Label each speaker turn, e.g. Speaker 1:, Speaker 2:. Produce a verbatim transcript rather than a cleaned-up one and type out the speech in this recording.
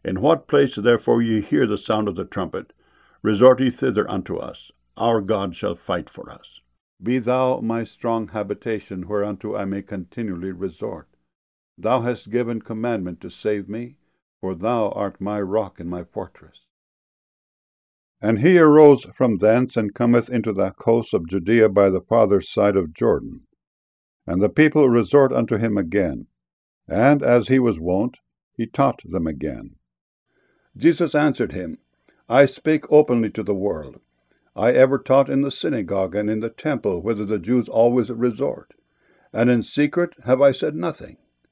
Speaker 1: In what place therefore ye hear the sound of the trumpet, resort ye thither unto us. Our God shall fight for us. Be thou my strong habitation, whereunto I may continually resort. Thou hast given commandment to save me, for thou art my rock and my fortress. And he arose from thence, and cometh into the coasts of Judea by the farther side of Jordan. And the people resort unto him again. And as he was wont, he taught them again. Jesus answered him, I spake openly to the world. I ever taught in the synagogue and in the temple, whither the Jews always resort. And in secret have I said nothing.